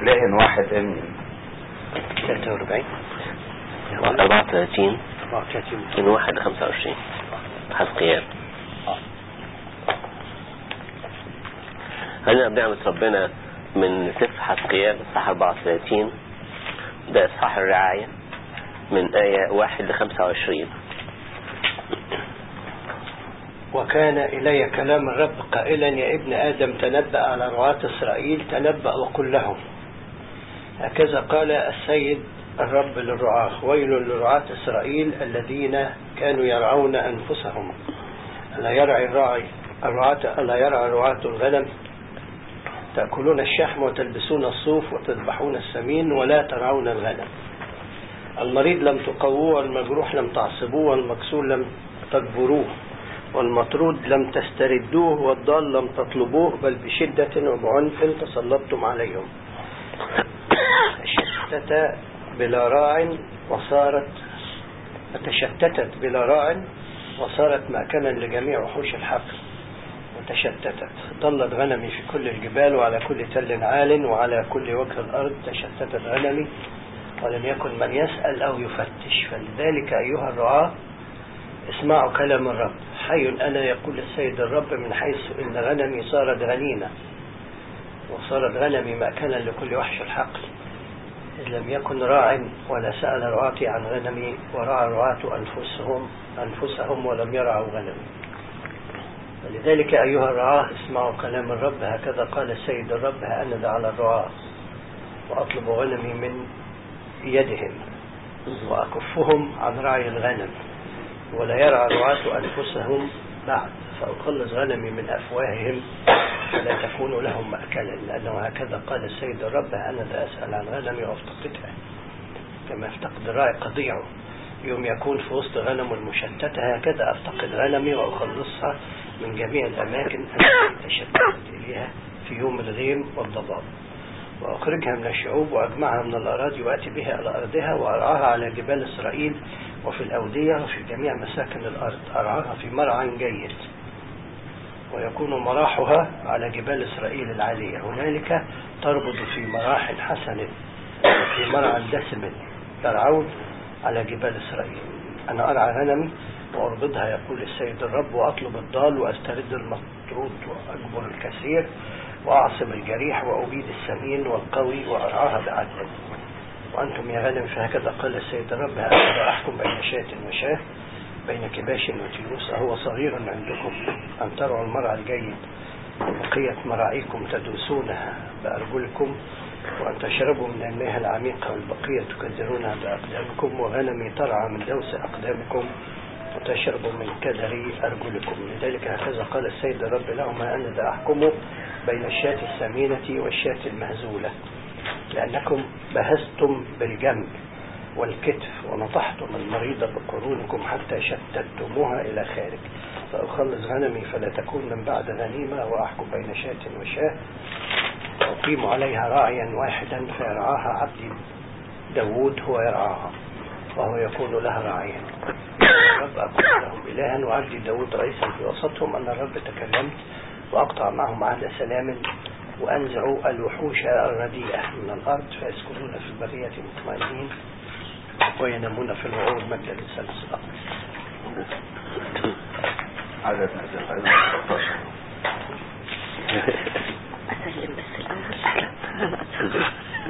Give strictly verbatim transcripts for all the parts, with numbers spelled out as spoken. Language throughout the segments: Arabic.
إله واحد آمين. ثلاثة وأربعين أربعة وثلاثين أربعة وثلاثين من واحد لخمسة وعشرين حزقيال. هنا بنعمة ربنا من سفر حزقيال الصح أربعة وثلاثين، ده إصحاح الرعاية من آية واحد لخمسة وعشرين. وكان إلي كلام الرب قائلا يا ابن آدم تنبأ على رعاة إسرائيل، تنبأ وقل لهم هكذا قال السيد الرب للرعاة، ويل لرعاة إسرائيل الذين كانوا يرعون أنفسهم. ألا يرعى الراعي الرعاة ألا يرعى رعاة الغنم؟ تأكلون الشحم وتلبسون الصوف وتذبحون السمين ولا ترعون الغنم. المريض لم تقووه، والمجروح لم تعصبوه، والمكسور لم تجبروه، والمطرود لم تستردوه، والضال لم تطلبوه، بل بشدة وبعنف تسلطتم عليهم. تشتت بلا راع وصارت تشتتت بلا راع وصارت مأكلا لجميع وحوش الحقل. وتشتتت ضلت غنمي في كل الجبال وعلى كل تل عال وعلى كل وجه الأرض تشتتت غنمي، ولم يكن من يسأل أو يفتش. فلذلك أيها الرعاة اسمعوا كلام الرب، حي أنا يقول السيد الرب، من حيث إن غنمي صارت غنيمة وصارت غنمي مأكلا لكل وحش الحقل، إذ لم يكن راع ولا سأل رعاتي عن غنمي، ورعى رعاة أنفسهم أنفسهم ولم يرعوا غنمي. فلذلك أيها الرعاة اسمعوا كلام الرب، هكذا قال السيد الرب، أنا على الرعاة وأطلب غنمي من يدهم وأكفهم عن رعي الغنم، ولا يرعى رعاة أنفسهم بعد، فأخلص غنمي من أفواههم فلا تكون لهم مأكلا، لأنه هكذا قال السيد الرب، أنا ذا أسأل عن غنمي وأفتقدها كما يفتقد الراعي قضيعه يوم يكون في وسط غنم المشتتة، هكذا أفتقد غنمي وأخلصها من جميع الأماكن التي تشتتت إليها في يوم الغيم والضباب، وأخرجها من الشعوب وأجمعها من الأراضي وأتي بها إلى أرضها، وأرعاها على جبال إسرائيل وفي الأودية وفي جميع مساكن الأرض، أرعاها في مرعى جيد، ويكون مراحها على جبال إسرائيل العالية. هنالك تربض في مراح حسن وفي مرعى دسم ترعون على جبال إسرائيل. أنا أرعى غنمي وأربضها يقول السيد الرب، وأطلب الضال وأسترد المطرود وأجبر الكثير وأعصب الجريح وأبيد السمين والقوي وأرعاها بعدل. وأنتم يا غنم فهكذا قال السيد الرب، هكذا أحكم بين شاة وشاة، بين كباش وتيوس. أهو صغير عندكم أن ترعوا المرعى الجيد، وبقية مراعيكم تدوسونها بأرجلكم، وأن تشربوا من المياه العميقة، والبقية تكدرونها بأقدامكم، وغنمي ترعى من دوس أقدامكم وتشربوا من كدر أرجلكم. لذلك هكذا قال السيد الرب لهم، أنا ذا أحكم بين الشاة السمينة والشاة المهزولة، لأنكم بهزتم بالجنب والكتف ونطحتم المريضة بقرونكم حتى شتتموها إلى خارج. فأخلص غنمي فلا تكون من بعد غنيمة، وأحكم بين شاة وشاة، وأقيم عليها راعيا واحدا فيرعاها عبدي داود، هو يرعاها وهو يكون لها راعيا. الرب أكون لهم إلها وعبدي داود رئيسا في وسطهم. أن الرب تكلمت وأقطع معهم عهد سلام، وأنزعوا الوحوش الرديئة من الأرض، فيسكنون في البرية مطمئنين وينامون في الوعور مجدا للثالث الأقدس. عدد ثلاثة أسلم بس الأول.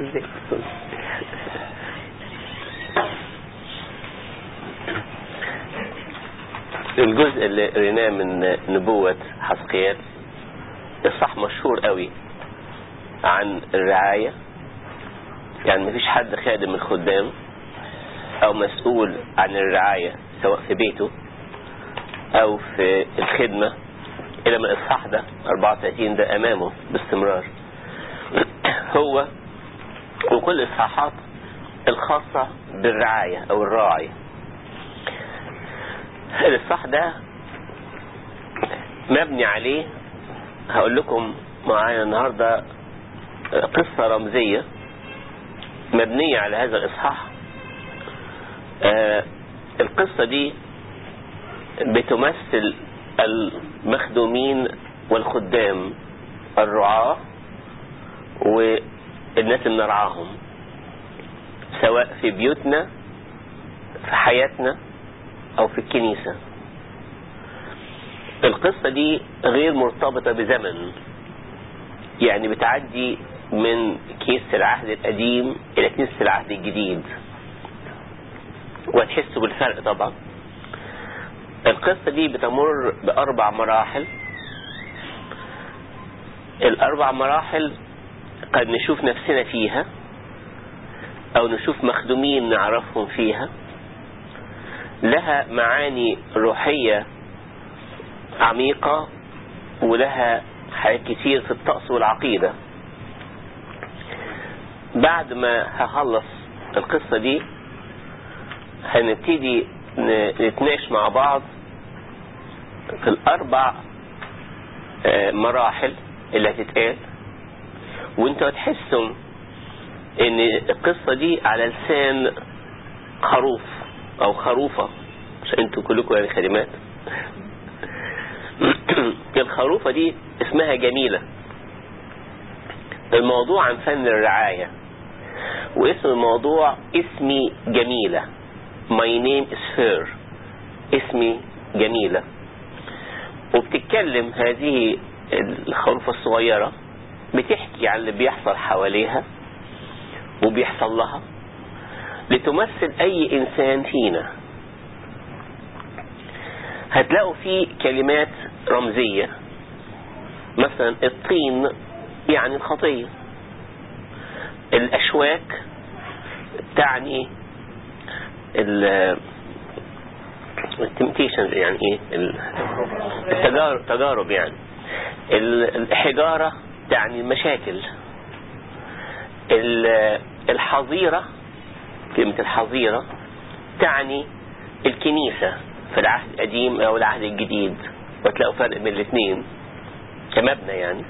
الجزء اللي قريناه من نبوة حزقيال الصح مشهور قوي عن الرعاية، يعني مفيش حد خادم الخدام او مسؤول عن الرعاية سواء في بيته او في الخدمة الى ما الاصحاح ده أربعة وثلاثين ده امامه باستمرار. هو وكل الاصحاحات الخاصة بالرعاية او الراعي. الاصحاح ده مبني عليه، هقول لكم معايا النهاردة قصة رمزية مبنية على هذا الإصحاح. آه القصة دي بتمثل المخدومين والخدام الرعاة الناس اللي نرعاهم، سواء في بيوتنا في حياتنا او في الكنيسة. القصة دي غير مرتبطة بزمن، يعني بتعدي من كنيسة العهد القديم الى كنيسة العهد الجديد، وهتحسوا بالفرق طبعا. القصة دي بتمر بأربع مراحل. الأربع مراحل قد نشوف نفسنا فيها أو نشوف مخدومين نعرفهم فيها. لها معاني روحية عميقة، ولها حاجات كتير في الطقس والعقيدة. بعد ما هخلص القصة دي هنبتدي نتناقش مع بعض في الأربع مراحل اللي هتتقال، وانتوا هتحسوا ان القصة دي على لسان خروف او خروفة، مش انتوا كلكم يعني خادمات. الخروفة دي اسمها جميلة. الموضوع عن فن الرعاية، واسم الموضوع اسمي جميلة. My name is Fair. اسمي جميلة. وبتتكلم هذه الخروفة الصغيرة، بتحكي عن اللي بيحصل حواليها وبيحصل لها، لتمثل اي انسان فينا. هتلاقوا فيه كلمات رمزية، مثلا الطين يعني الخطية، الاشواك تعني التمتيشنز يعني ايه التجارب, تجارب يعني. الحجارة تعني المشاكل. الحظيرة، كلمة الحظيرة تعني الكنيسة في العهد القديم او العهد الجديد، وتلاقوا فرق بين الاثنين كمبنى يعني.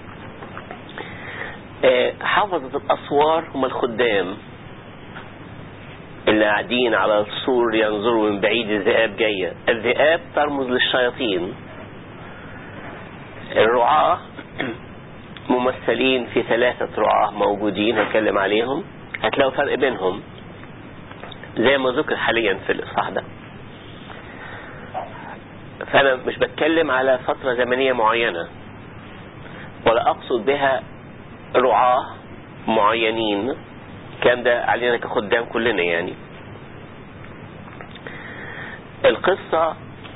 حافظة الاسوار هم الخدام اللي قاعدين على السور ينظروا من بعيد الذئاب جاية. الذئاب ترمز للشياطين. الرعاة ممثلين في ثلاثة رعاة موجودين هتكلم عليهم، هتلاقوا فرق بينهم زي ما ذكر حاليا في الإصحاح ده. فأنا مش بتكلم على فترة زمنية معينة، ولا أقصد بها رعاة معينين، كان ده علينا كخدام كلنا يعني. القصة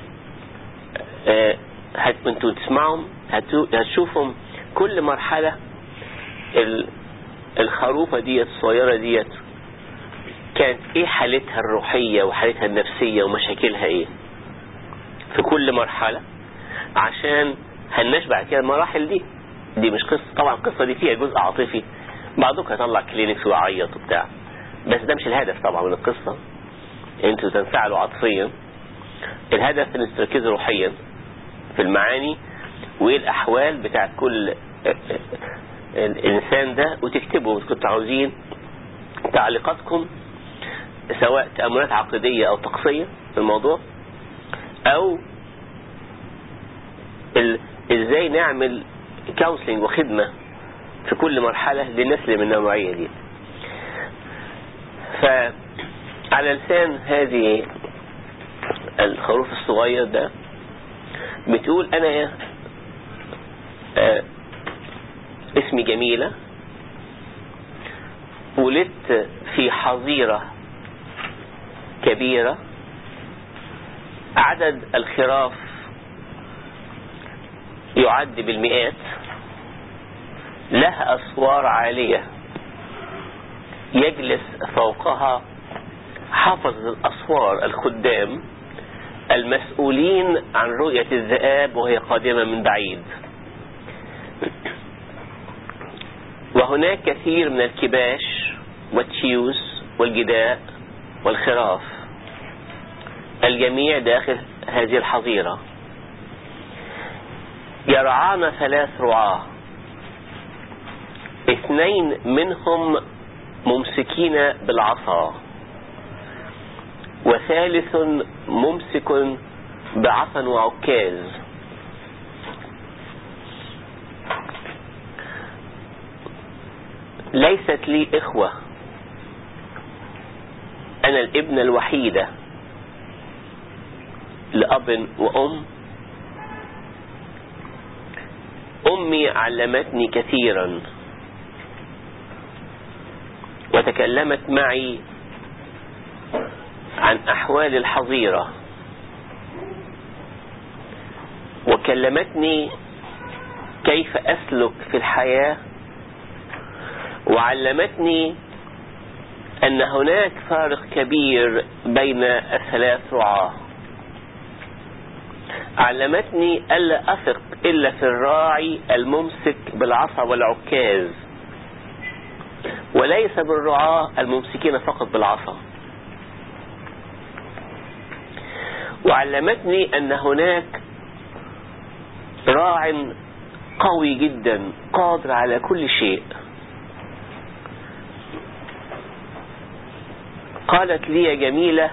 انتوا تسمعهم هتشوفهم كل مرحلة. الخروفة ديت الصغيرة ديت كانت ايه حالتها الروحية وحالتها النفسية ومشاكلها ايه في كل مرحلة، عشان هنشبع كده المراحل دي. دي مش قصة طبعا، القصة دي فيها جزء عاطفي، بعضك هيطلع كلينكس ويعيط وبتاع، بس ده مش الهدف طبعا من القصة. انتوا تنفعلوا عاطفيا. الهدف ان تركزوا روحيا في المعاني وايه الاحوال بتاعت كل الانسان ده، وتكتبوا اذا كنتوا عاوزين تعليقاتكم، سواء تأملات عقدية او طقسية في الموضوع، او ازاي نعمل كونسلنج وخدمة في كل مرحلة للناس اللي من النوعية دي. فعلى لسان هذه الخروف الصغير ده بتقول انا آه اسمي جميلة، ولدت في حظيرة كبيرة، عدد الخراف يعد بالمئات، لها أسوار عالية يجلس فوقها حافظ الأسوار الخدام المسؤولين عن رؤية الذئاب وهي قادمة من بعيد. وهناك كثير من الكباش والتيوس والجداء والخراف، الجميع داخل هذه الحظيرة. يرعانا ثلاث رعاة، اثنين منهم ممسكين بالعصا، وثالث ممسك بعصا وعكاز. ليست لي إخوة، أنا الابنة الوحيدة لأب وأم. أمي علمتني كثيرا وتكلمت معي عن أحوال الحظيرة، وكلمتني كيف أسلك في الحياة، وعلمتني أن هناك فارق كبير بين الثلاث رعاة. علمتني ألا أثق إلا في الراعي الممسك بالعصا والعكاز، وليس بالرعاة الممسكين فقط بالعصا. وعلمتني أن هناك راع قوي جدا قادر على كل شيء. قالت لي يا جميلة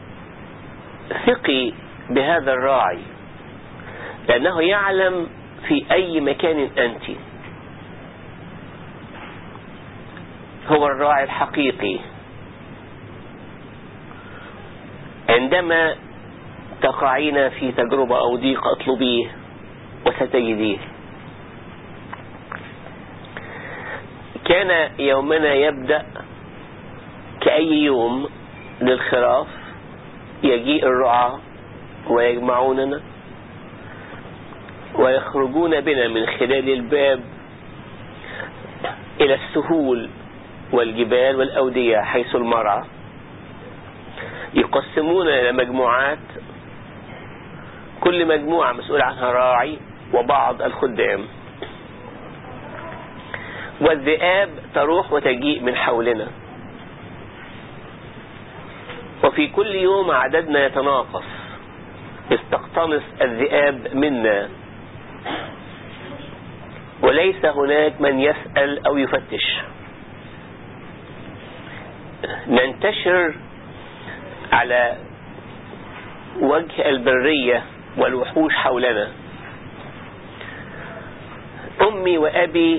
ثقي بهذا الراعي، لأنه يعلم في أي مكان أنت. هو الراعي الحقيقي. عندما تقعين في تجربة أو ضيق اطلبيه وستجديه. كان يومنا يبدأ كأي يوم للخراف، يجيء الرعاة ويجمعوننا ويخرجون بنا من خلال الباب إلى السهول والجبال والأودية حيث المرعى. يقسمون إلى مجموعات، كل مجموعة مسؤول عنها راعي وبعض الخدام، والذئاب تروح وتجيء من حولنا. وفي كل يوم عددنا يتناقص، يستقتنص الذئاب منا، وليس هناك من يسأل أو يفتش. ننتشر على وجه البرية والوحوش حولنا. أمي وأبي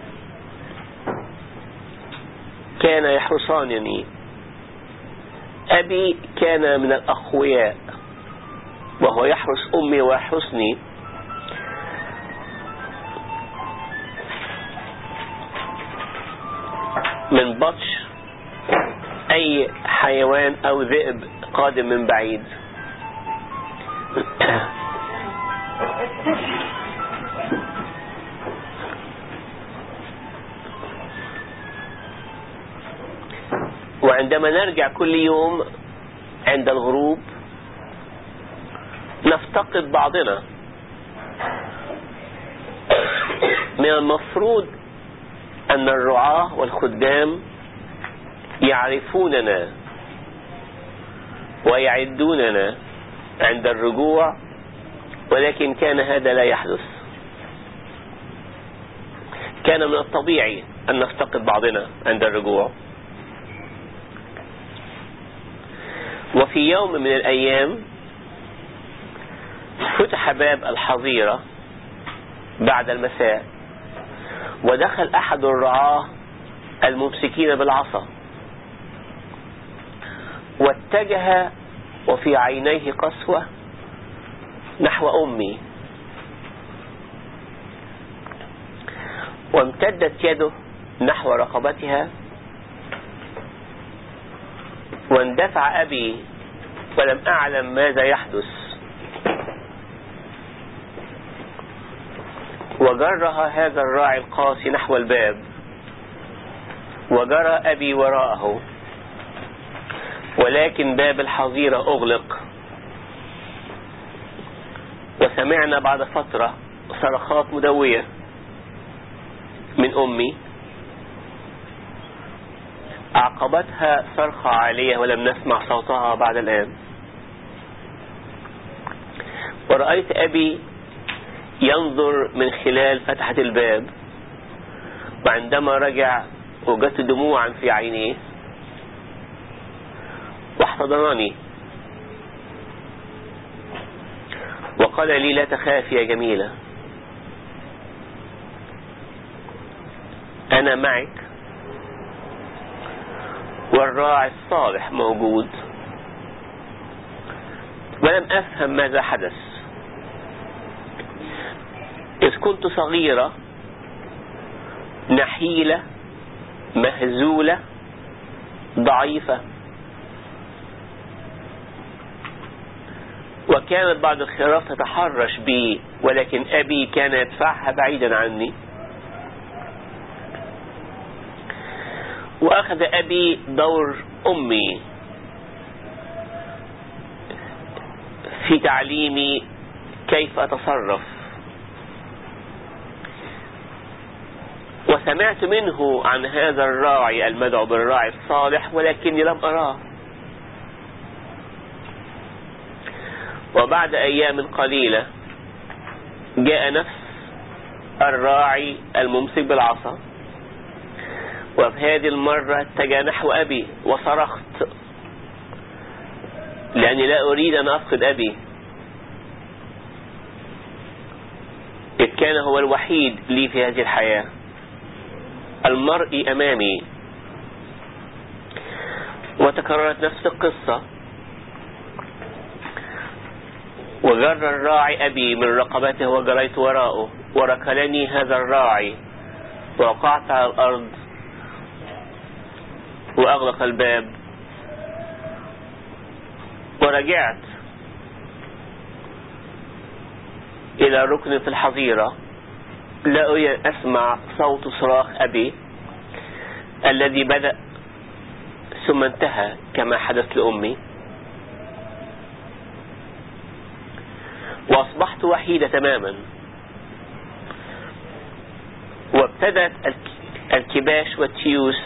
كان يحرسانني. أبي كان من الأقوياء وهو يحرس أمي ويحرسني. من بطش أي حيوان أو ذئب قادم من بعيد. وعندما نرجع كل يوم عند الغروب نفتقد بعضنا. من المفروض أن الرعاة والخدام يعرفوننا ويعدوننا عند الرجوع، ولكن كان هذا لا يحدث. كان من الطبيعي أن نفتقد بعضنا عند الرجوع. وفي يوم من الأيام فتح باب الحظيرة بعد المساء، ودخل أحد الرعاة الممسكين بالعصا، واتجه وفي عينيه قسوة نحو أمي، وامتدت يده نحو رقبتها، واندفع أبي ولم أعلم ماذا يحدث، وجرها هذا الراعي القاسي نحو الباب، وجرى أبي وراءه، ولكن باب الحظيرة أغلق. وسمعنا بعد فترة صرخات مدوية من أمي، أعقبتها صرخة عالية ولم نسمع صوتها بعد الآن. ورأيت أبي ينظر من خلال فتحة الباب، وعندما رجع وجدت دموعا في عينيه واحتضنني وقال لي لا تخافي يا جميلة، أنا معك والراعي الصالح موجود، ولم أفهم ماذا حدث. إذ كنت صغيرة نحيلة مهزولة ضعيفة، وكانت بعض الخراف تتحرش بي، ولكن أبي كان يدفعها بعيدا عني. وأخذ أبي دور أمي في تعليمي كيف أتصرف، وسمعت منه عن هذا الراعي المدعو بالراعي الصالح، ولكني لم أراه. وبعد أيام قليلة جاء نفس الراعي الممسك بالعصا، وفي هذه المرة اتجه نحو أبي وصرخت، لأني لا أريد أن أفقد أبي، إذ كان هو الوحيد لي في هذه الحياة، المرئي أمامي. وتكررت نفس القصة، وجر الراعي أبي من رقبته وجريت وراءه، وركلني هذا الراعي ووقعت على الأرض وأغلق الباب ورجعت إلى ركن في الحظيرة. لا أسمع صوت صراخ أبي الذي بدأ ثم انتهى كما حدث لأمي، وأصبحت وحيدة تماما. وابتدت الكباش والتيوس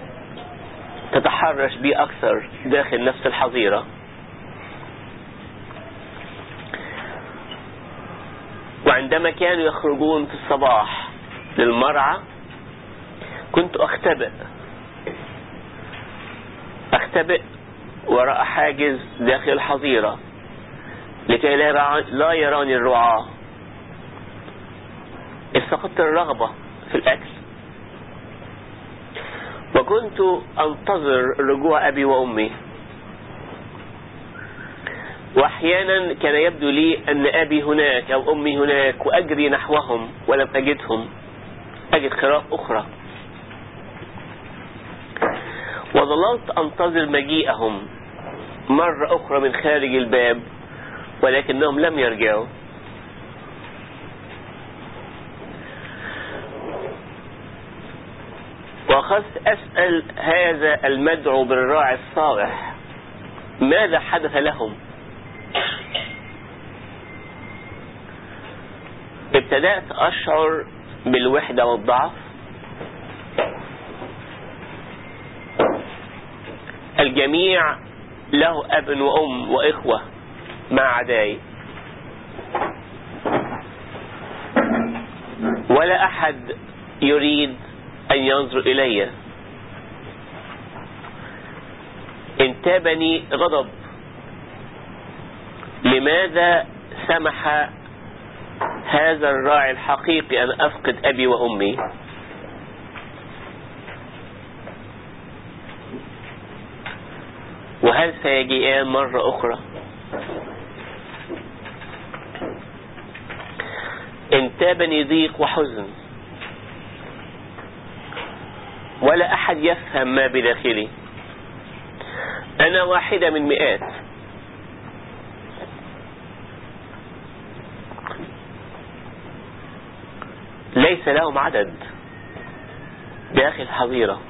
تتحرش بي أكثر داخل نفس الحظيرة. وعندما كانوا يخرجون في الصباح للمرعى كنت أختبئ أختبئ وراء حاجز داخل الحظيرة لكي لا يراني الرعاة. استفقدت الرغبة في الأكل، وكنت أنتظر رجوع أبي وأمي. وأحيانا كان يبدو لي أن أبي هناك أو أمي هناك، وأجري نحوهم ولم أجدهم، أجد خراف أخرى. وظللت أنتظر مجيئهم مرة أخرى من خارج الباب، ولكنهم لم يرجعوا. وأخذت أسأل هذا المدعو بالراعي الصالح ماذا حدث لهم. ابتدأت أشعر بالوحدة والضعف. الجميع له أب وأم وإخوة ما عداي، ولا أحد يريد أن ينظر إلي. انتابني غضب، لماذا سمح هذا الراعي الحقيقي أن أفقد أبي وأمي؟ وهل سيجيئان مرة أخرى؟ انتابني ضيق وحزن، ولا أحد يفهم ما بداخلي. أنا واحدة من مئات، ليس لهم عدد داخل حظيرة.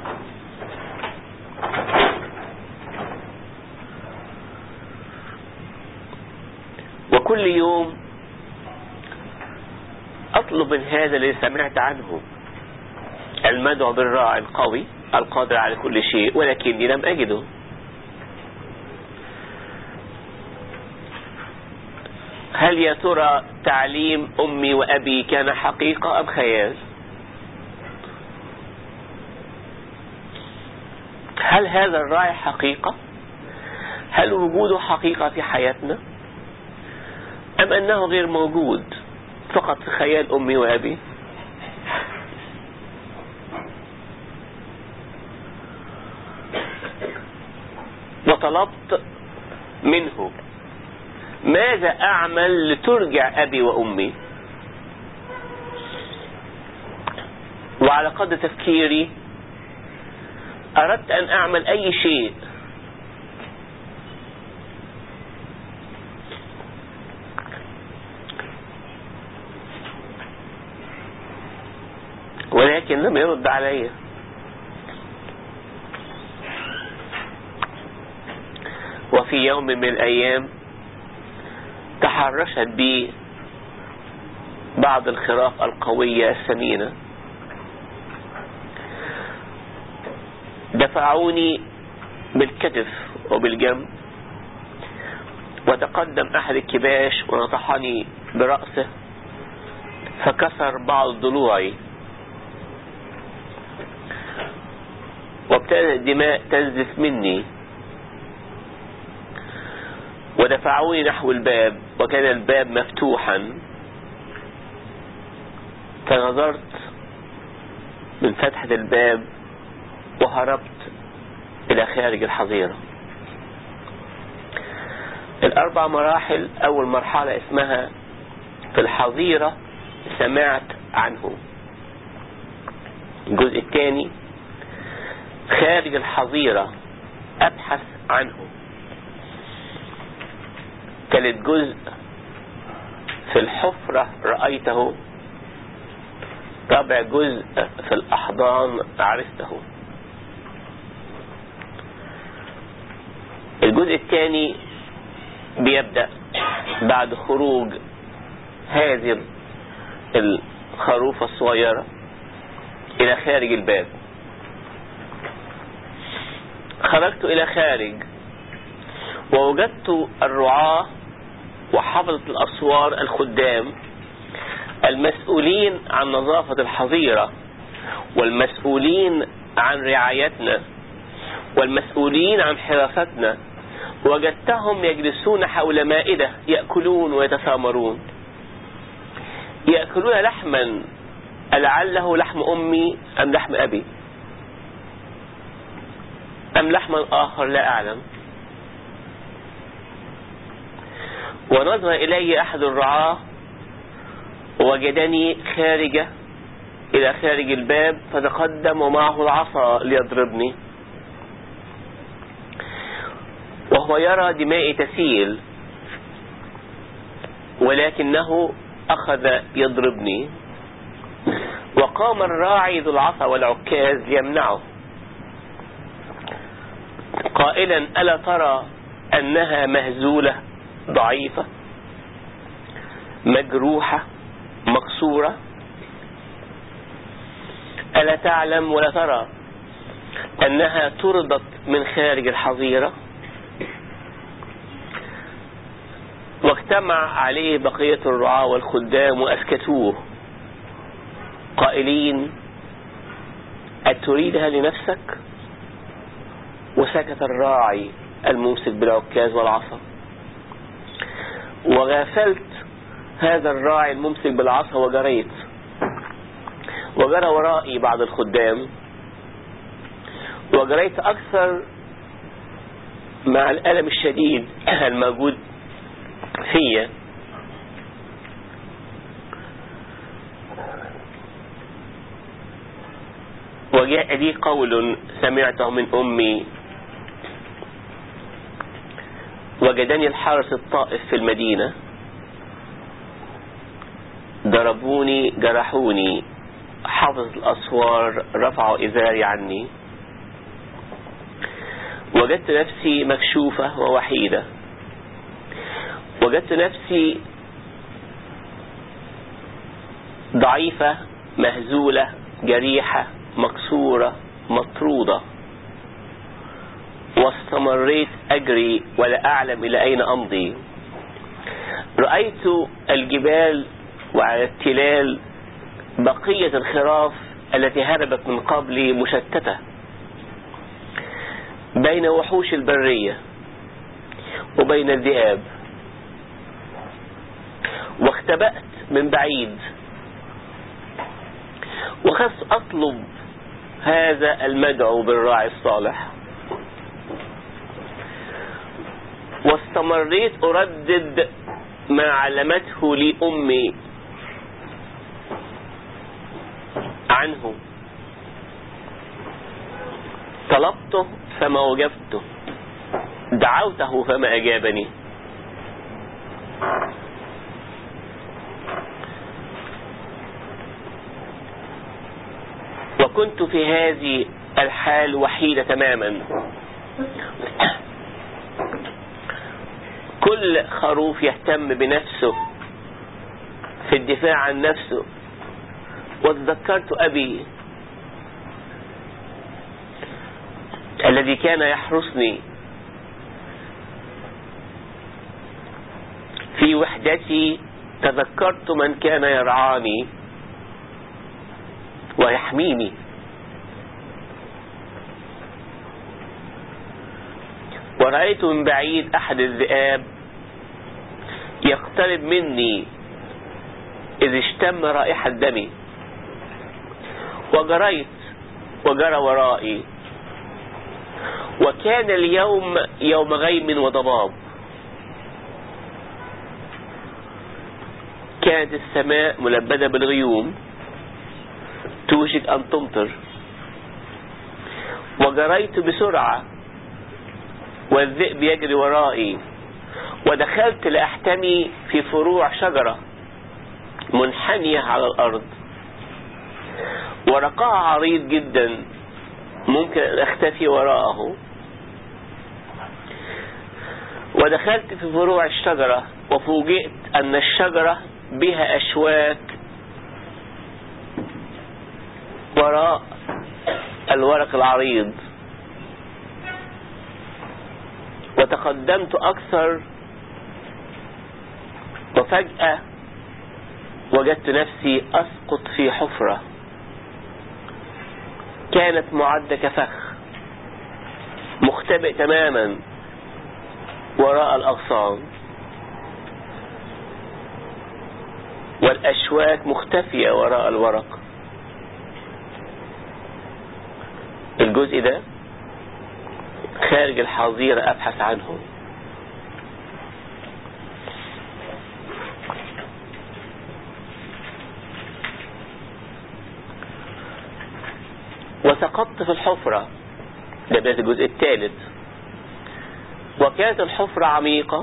وكل يوم أطلب من هذا الذي سمعت عنه المدعو بالراعي القوي القادر على كل شيء، ولكني لم أجده. هل يا ترى تعليم أمي وأبي كان حقيقة أم خيال؟ هل هذا الراعي حقيقة؟ هل وجوده حقيقة في حياتنا؟ أم أنه غير موجود فقط في خيال أمي وأبي؟ فطلبت منه ماذا أعمل لترجع أبي وأمي؟ وعلى قدر تفكيري أردت أن أعمل أي شيء ولكن لم يرد علي. وفي يوم من الأيام تحرشت بي بعض الخراف القوية السمينة، دفعوني بالكتف وبالجنب، وتقدم أحد الكباش ونطحني برأسه فكسر بعض ضلوعي، وابتدأت الدماء تنزف مني، ودفعوني نحو الباب وكان الباب مفتوحا، فنظرت من فتحة الباب وهربت إلى خارج الحظيرة. الأربع مراحل، أول مرحلة اسمها في الحظيرة سمعت عنه، الجزء الثاني خارج الحظيرة أبحث عنه، ثالث جزء في الحفرة رأيته، رابع جزء في الأحضان عرفته. الجزء الثاني بيبدأ بعد خروج هذه الخروفة الصغيرة إلى خارج الباب. خرجت إلى خارج ووجدت الرعاة وحفظة الأسوار الخدام المسؤولين عن نظافة الحظيرة والمسؤولين عن رعايتنا والمسؤولين عن حراستنا، وجدتهم يجلسون حول مائدة يأكلون ويتسامرون، يأكلون لحما لعله لحم أمي أم لحم أبي أم لحما آخر لا أعلم. ونظر إلي أحد الرعاة ووجدني خارجة إلى خارج الباب، فتقدم ومعه العصا ليضربني، وهو يرى دمائي تسيل، ولكنه أخذ يضربني. وقام الراعي ذو العصا والعكاز ليمنعه قائلا: ألا ترى أنها مهزولة ضعيفة مجروحة مكسورة؟ ألا تعلم ولا ترى أنها طردت من خارج الحظيرة؟ واجتمع عليه بقية الرعاة والخدام وأسكتوه قائلين: أتريدها لنفسك؟ وسكت الراعي الممسك بالعكاز والعصا. وغافلت هذا الراعي الممسك بالعصا وجريت، وجرى ورائي بعض الخدام، وجريت أكثر مع الألم الشديد الموجود فيا. وجاء لي قول سمعته من أمي: وجدني الحارس الطائف في المدينة، ضربوني جرحوني، حافظ الأسوار رفعوا إزاري عني، وجدت نفسي مكشوفة ووحيدة، وجدت نفسي ضعيفة مهزولة جريحة مكسورة مطرودة، واستمريت أجري ولا أعلم إلى أين أمضي. رأيت الجبال وعلى التلال بقية الخراف التي هربت من قبلي مشتتة بين وحوش البرية وبين الذئاب، واختبأت من بعيد وخفت أطلب هذا المدعو بالراعي الصالح. واستمريت أردد ما علمته لي أمي عنه. طلبته فما وجدته، دعوته فما أجابني. وكنت في هذه الحال وحيدة تماما. كل خروف يهتم بنفسه في الدفاع عن نفسه. وتذكرت أبي الذي كان يحرسني في وحدتي. تذكرت من كان يرعاني ويحميني. ورأيت من بعيد أحد الذئاب يقترب مني إذ اشتم رائحة دمي، وجريت وجرى ورائي. وكان اليوم يوم غيم وضباب. كانت السماء ملبدة بالغيوم توشك أن تمطر. وجريت بسرعة والذئب يجري ورائي. ودخلت لأحتمي في فروع شجرة منحنية على الأرض، ورقها عريض جدا ممكن أن أختفي وراءه. ودخلت في فروع الشجرة وفوجئت أن الشجرة بها أشواك وراء الورق العريض. وتقدمت أكثر، وفجأة وجدت نفسي أسقط في حفرة كانت معدة كفخ، مختبئ تماما وراء الأغصان، والأشواك مختفية وراء الورق. الجزء ده خارج الحظيرة أبحث عنه. وسقطت في الحفرة. ده بداية الجزء الثالث. وكانت الحفرة عميقة،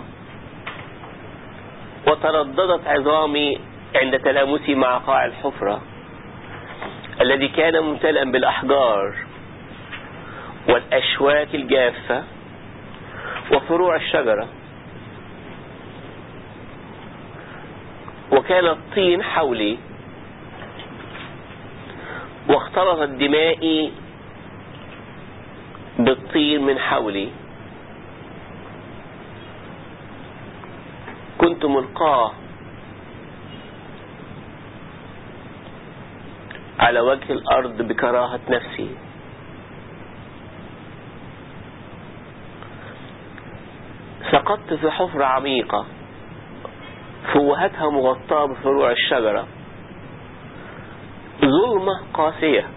وترددت عظامي عند تلامسي مع قاع الحفرة الذي كان ممتلئا بالأحجار والأشواك الجافة وفروع الشجرة. وكان الطين حولي، واختلطت دمائي بالطين من حولي. كنت ملقاه على وجه الأرض بكراهة نفسي. سقطت في حفرة عميقة فوهتها مغطاة بفروع الشجرة. ظلمة قاسية،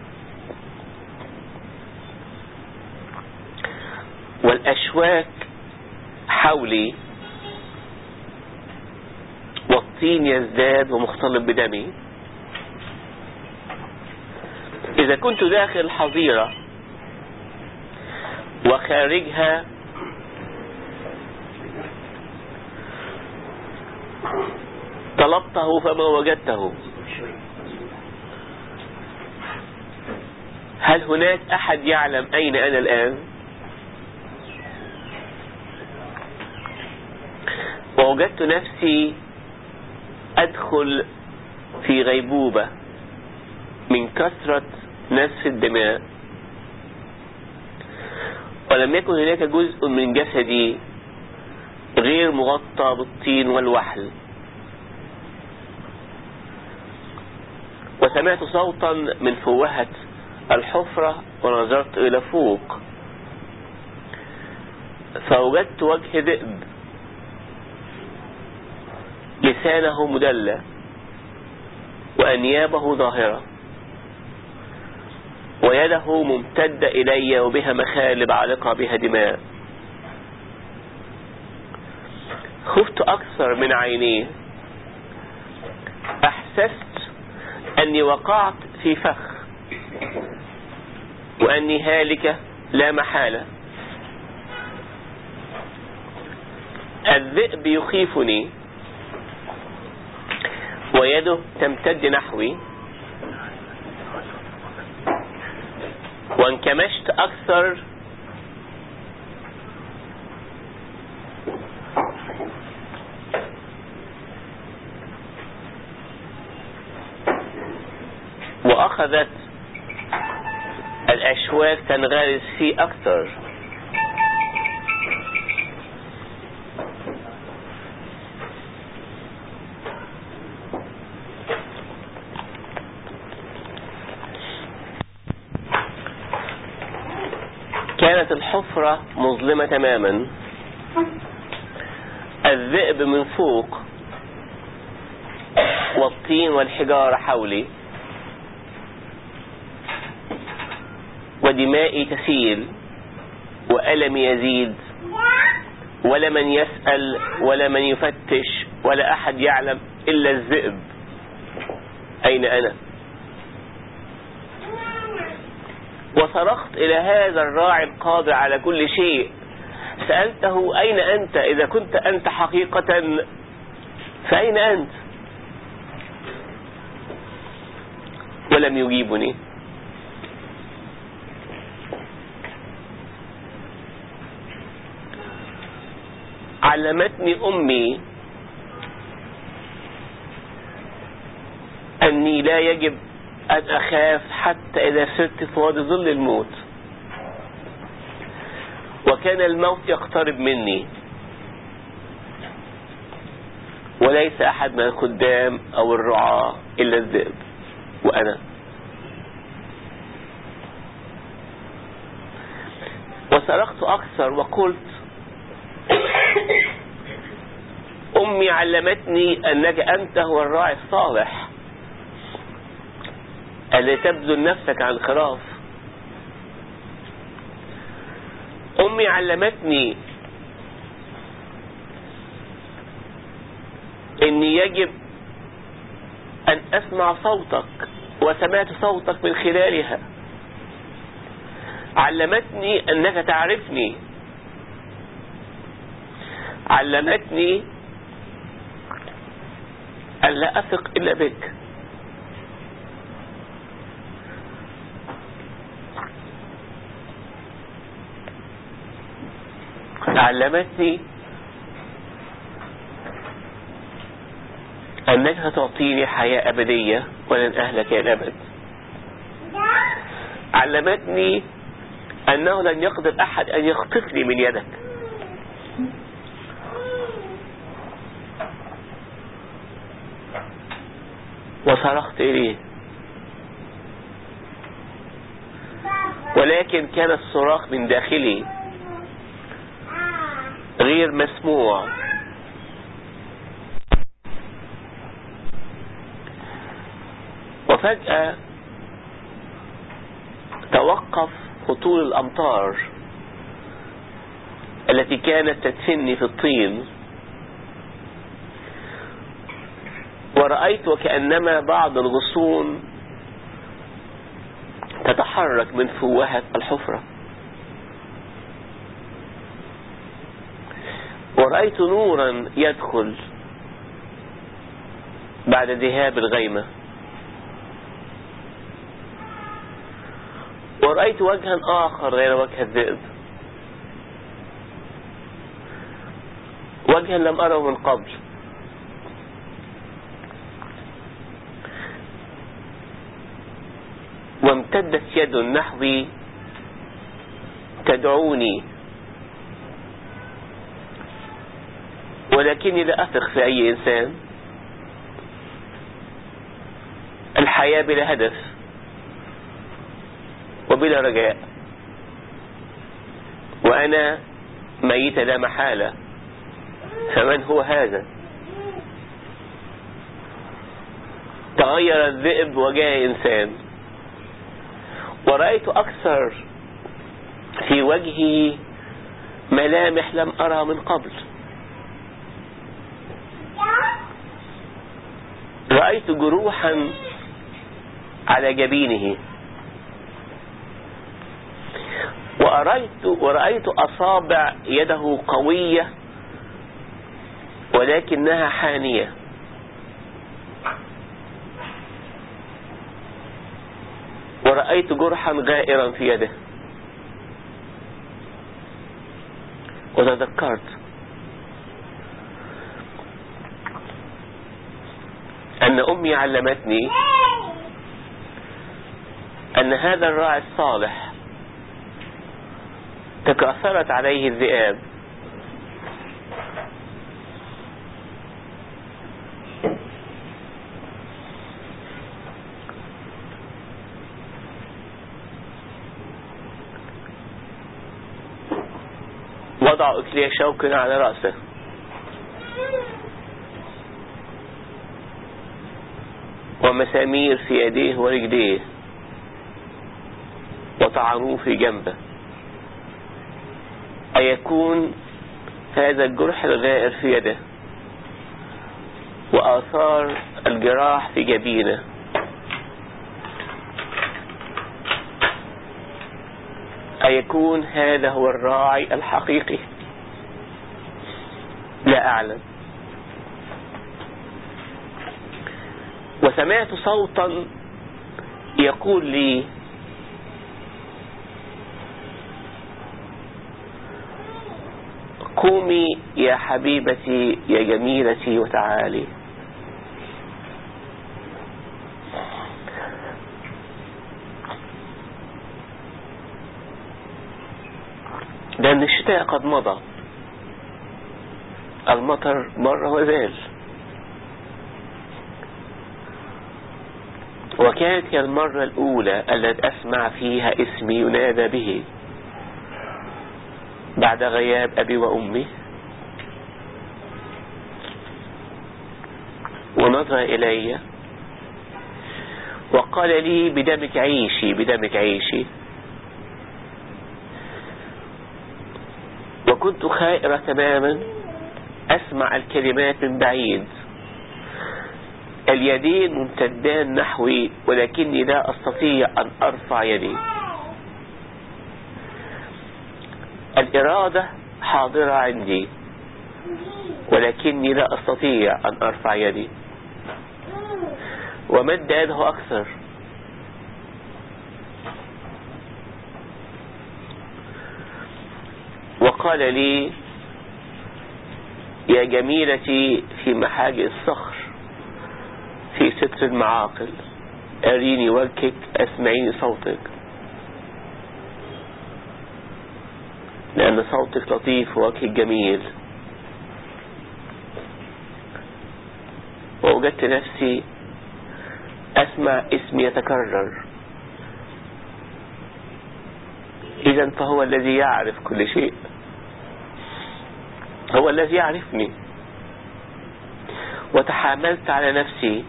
والأشواك حولي، والطين يزداد ومختلط بدمي. إذا كنت داخل الحظيرة وخارجها طلبته فما وجدته، هل هناك أحد يعلم أين أنا الآن؟ ووجدت نفسي أدخل في غيبوبة من كثرة نزف الدماء، ولم يكن هناك جزء من جسدي غير مغطى بالطين والوحل. وسمعت صوتا من فوهة الحفرة ونظرت إلى فوق، فوجدت وجه ذئب لسانه مدلى وأنيابه ظاهرة، ويده ممتدة إلي وبها مخالب عالقة بها دماء. خفت أكثر من عينيه. أحسست أني وقعت في فخ وأني هالكة لا محالة. الذئب يخيفني ويده تمتد نحوي، وانكمشت أكثر وأخذت الأشواك تنغرس فيه أكثر. كانت الحفرة مظلمة تماما. الذئب من فوق والطين والحجارة حولي، ودمائي تسيل وألمي يزيد، ولا من يسأل ولا من يفتش ولا أحد يعلم إلا الذئب أين أنا. وصرخت إلى هذا الراعي القادر على كل شيء، سألته أين أنت؟ إذا كنت أنت حقيقة فأين أنت؟ ولم يجيبني. علمتني أمي أني لا يجب أن أخاف حتى إذا سرت في وادي ظل الموت، وكان الموت يقترب مني وليس أحد من الخدام أو الرعاة إلا الذئب وأنا. وصرخت أكثر وقلت أمي علمتني أنك أنت هو الراعي الصالح الذي تبذل نفسك عن الخراف. أمي علمتني أني يجب أن أسمع صوتك، وسمعت صوتك من خلالها. علمتني أنك تعرفني، علمتني أن لا أثق إلا بك. علمتني أنك تعطيني حياة أبدية ولن أهلك الأبد. علمتني أنه لن يقدر أحد أن يخطفني من يدك. وصرخت إليه، ولكن كان الصراخ من داخلي غير مسموع. وفجأة توقف هطول الأمطار التي كانت تدفنني في الطين، ورأيت وكأنما بعض الغصون تتحرك من فوهة الحفرة، ورأيت نورا يدخل بعد ذهاب الغيمة، ورأيت وجها آخر غير وجه الذئب، وجها لم أره من قبل. وامتدت يد نحوي تدعوني، ولكني لا أثق في أي إنسان. الحياة بلا هدف وبلا رجاء، وأنا ميت لا محالة، فمن هو هذا؟ تغير الذئب وجاء إنسان، ورأيت أكثر في وجهه ملامح لم أرها من قبل. ورأيت جروحا على جبينه، ورأيت, ورأيت أصابع يده قوية ولكنها حانية، ورأيت جرحا غائرا في يده. وتذكرت أن أمي علمتني أن هذا الراعي الصالح تكاثرت عليه الذئاب، وضع أكلية شوك على رأسه، ومسامير في يديه ورجليه، وطعنوه في جنبه. أيكون هذا الجرح الغائر في يده وآثار الجراح في جبينه أيكون هذا هو الراعي الحقيقي؟ لا أعلم. وسمعت صوتا يقول لي: قومي يا حبيبتي يا جميلتي وتعالي. لأن الشتاء قد مضى، المطر مر وزال، وكانت هي المرة الأولى التي أسمع فيها اسمي ينادى به بعد غياب أبي وأمي. ونظر إلي وقال لي: بدمك عيشي، بدمك عيشي. وكنت خائرة تماما أسمع الكلمات من بعيد، اليدين ممتدان نحوي ولكني لا أستطيع أن أرفع يدي. الإرادة حاضرة عندي ولكني لا أستطيع أن أرفع يدي. ومد يده أكثر، وقال لي: يا جميلتي في محاجئ الصخر في ستر المعاقل، أريني وجهك، أسمعيني صوتك، لأن صوتك لطيف ووجهك جميل. ووجدت نفسي أسمع اسمي يتكرر. إذن فهو الذي يعرف كل شيء، هو الذي يعرفني. وتحاملت على نفسي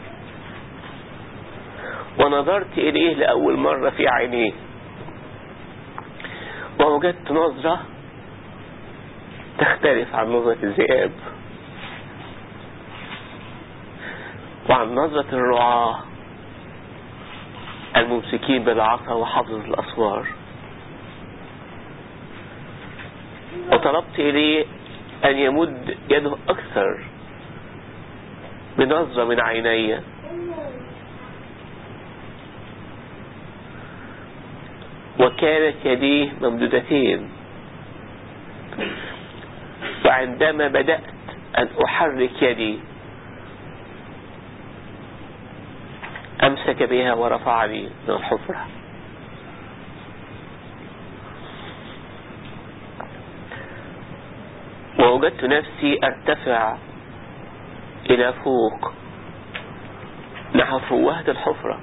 ونظرت إليه لأول مرة في عينيه، ووجدت نظرة تختلف عن نظرة الذئاب وعن نظرة الرعاة الممسكين بالعصا وحفظ الأسوار. وطلبت إليه أن يمد يده أكثر بنظرة من عيني، وكانت يديه ممدودتين. وعندما بدأت أن أحرك يدي أمسك بها ورفعني من الحفرة. ووجدت نفسي أرتفع إلى فوق نحو فوهة الحفرة.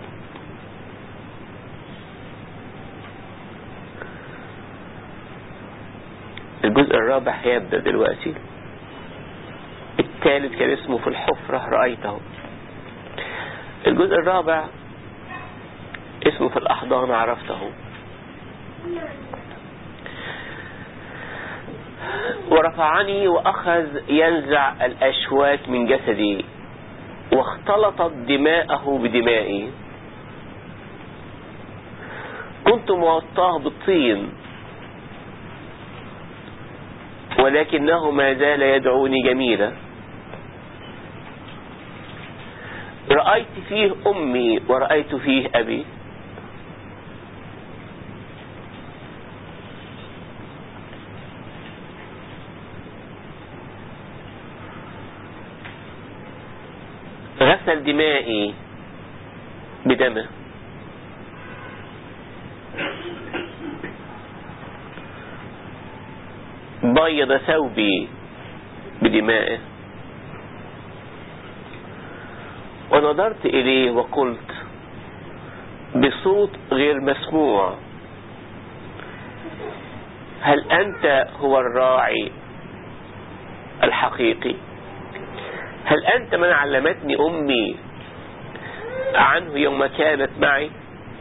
الجزء الرابع هيبدأ دلوقتي. الثالث كان اسمه في الحفرة رأيته. الجزء الرابع اسمه في الأحضان عرفته. ورفعني وأخذ ينزع الأشواك من جسدي واختلطت دماءه بدمائي. كنت موطاه بالطين ولكنه ما زال يدعوني جميلة. رأيت فيه أمي ورأيت فيه أبي. غسل دمائي بدمه، بيض ثوبي بدمائه. ونظرت إليه وقلت بصوت غير مسموع: هل أنت هو الراعي الحقيقي؟ هل أنت من علمتني أمي عنه يوم كانت معي؟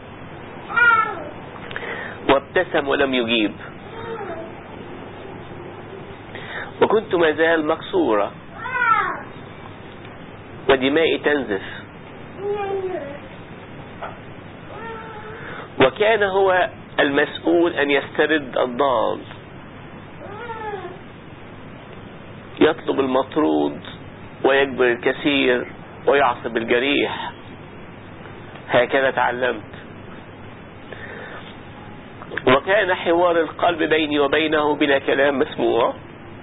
وابتسم ولم يجيب، وكنت ما زال مكسورة ودمائي تنزف. وكان هو المسؤول أن يسترد الضال، يطلب المطرود ويجبر الكثير ويعصب الجريح. هكذا تعلمت. وكان حوار القلب بيني وبينه بلا كلام مسموع.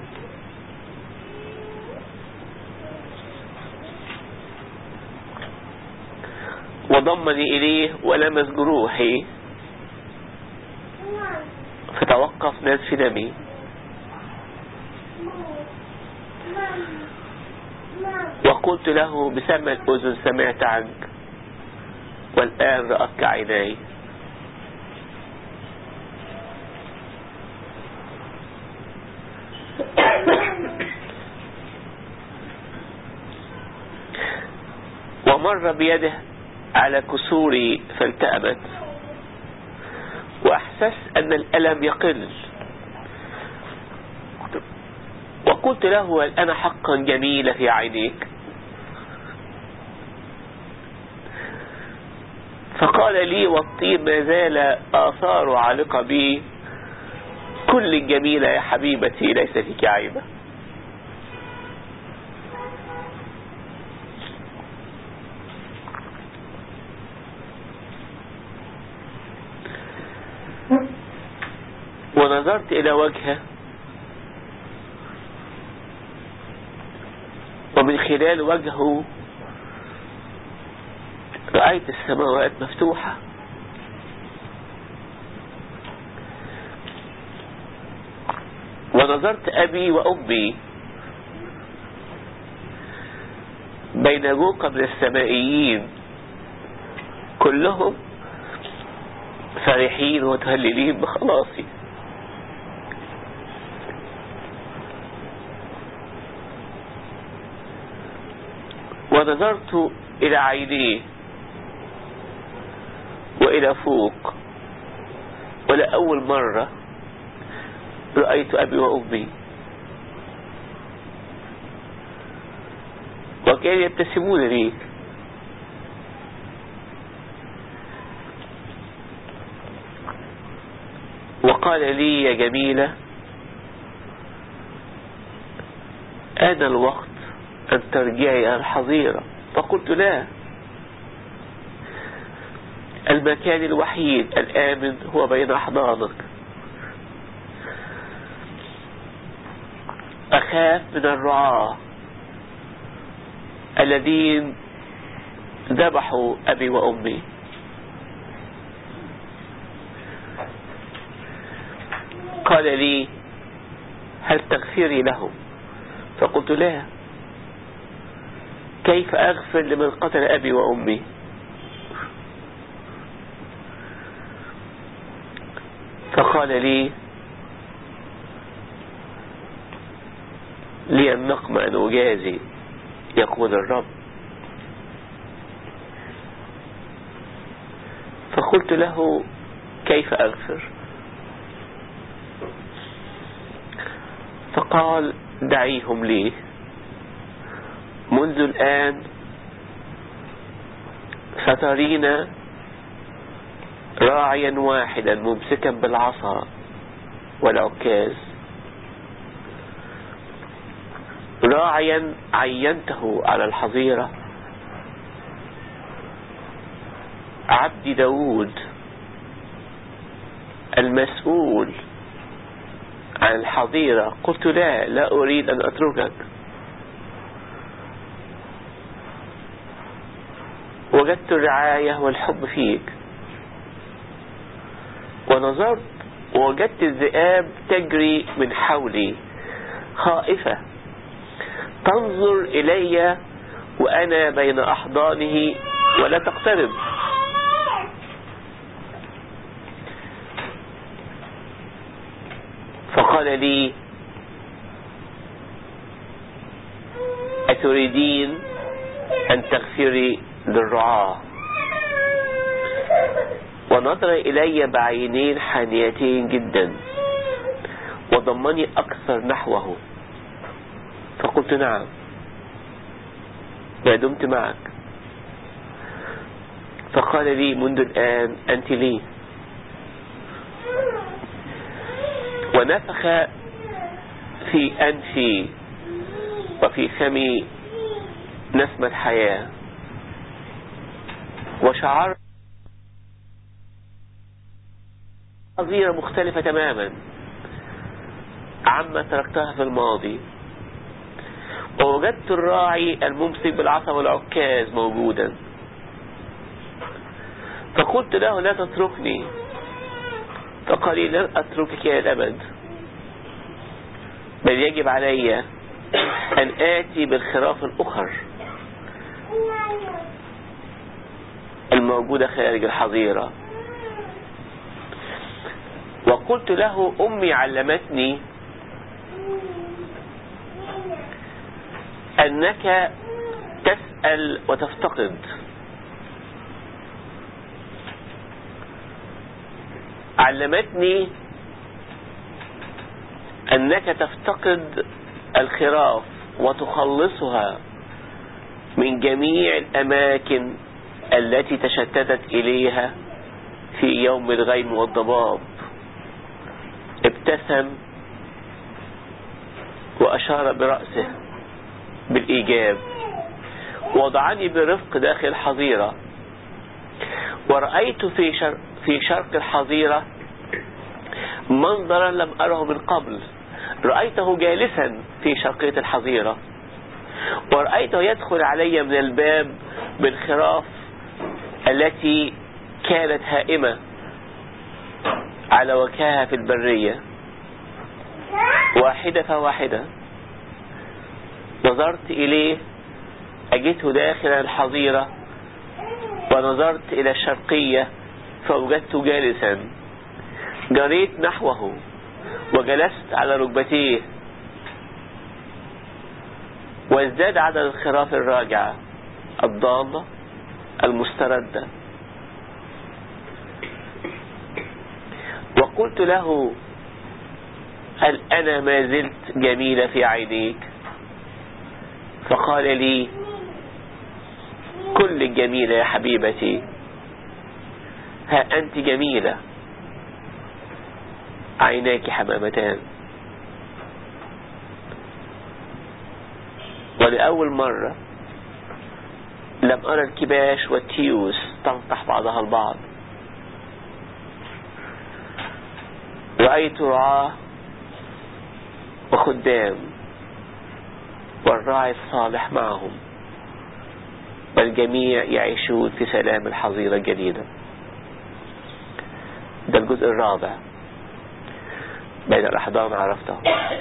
وضمني إليه ولمس جروحي فتوقف نزف دمي. وقلت له بسمع الأذن سمعت عنك والآن رأتك عيناي. ومر بيده على كسوري فالتأمت، وأحسست أن الألم يقل. وقلت له هل أنا حقا جميلة في عينيك؟ فقال لي والطيب ما زال آثار عالقة بي: كل جميلة يا حبيبتي، ليس فيك عيبة. ونظرت إلى وجهه، ومن خلال وجهه رأيت السماوات مفتوحة. ونظرت أبي وأمي بين جوقة من السمائيين كلهم فرحين وتهللين بخلاصي. ونظرت إلى عينيه وإلى فوق، ولأول مرة رأيت أبي وأمي، وكانوا يبتسمون لي. وقال لي يا جميلة آن الوقت أن ترجعي إلى الحظيرة. فقلت لا، المكان الوحيد الآمن هو بين أحضانك. أخاف من الرعاة الذين ذبحوا أبي وأمي. قال لي هل تغفري لهم؟ فقلت لا، كيف أغفر لمن قتل أبي وأمي؟ فقال لي لي النقم أن أجازي، يقول الرب. فقلت له كيف أغفر؟ فقال دعيهم لي، منذ الآن سترين راعيا واحدا ممسكا بالعصا والعكاز، راعيا عينته على الحظيرة، عبد داود المسؤول عن الحظيرة. قلت لا لا أريد أن أتركك. وجدت الرعاية والحب فيك. ونظرت ووجدت الذئاب تجري من حولي خائفة تنظر إلي وأنا بين أحضانه ولا تقترب. فقال لي أتريدين أن تغفري للرعاة؟ ونظر إلي بعينين حانيتين جدا وضمني أكثر نحوه. فقلت نعم ما دمت معك. فقال لي منذ الآن أنت لي. ونفخ في أنفي وفي فمي نسمة حياة، وشعرت حظيرة مختلفة تماما عما تركتها في الماضي. ووجدت الراعي الممسك بالعصا والعكاز موجودا. فقلت له لا تتركني. فقال لي لن أتركك إلى الأبد، بل يجب علي أن آتي بالخراف الأخر الموجودة خارج الحظيرة. وقلت له أمي علمتني أنك تسأل وتفتقد. علمتني أنك تفتقد الخراف وتخلصها من جميع الأماكن التي تشتتت إليها في يوم الغيم والضباب. ابتسم وأشار برأسه بالإيجاب. وضعني برفق داخل الحظيرة. ورأيت في شرق, في شرق الحظيرة منظرا لم أره من قبل. رأيته جالسا في شرقية الحظيرة، ورأيته يدخل علي من الباب بالخراف التي كانت هائمة على وجهها في البرية واحدة فواحدة. نظرت إليه أجده داخل الحظيرة، ونظرت إلى الشرقية فوجدته جالسا. جريت نحوه وجلست على ركبتيه، وازداد عدد الخراف الراجعة الضالة المستردة. وقلت له هل أنا ما زلت جميلة في عينيك؟ فقال لي كل جميلة يا حبيبتي، ها أنت جميلة، عيناك حمامتان. ولأول مرة لم أرى الكباش والتيوس تنطح بعضها البعض. رأيت رعاة وخدام والراعي الصالح معهم، والجميع يعيشون في سلام الحظيرة الجديدة. ده الجزء الرابع بين الأحضان عرفته.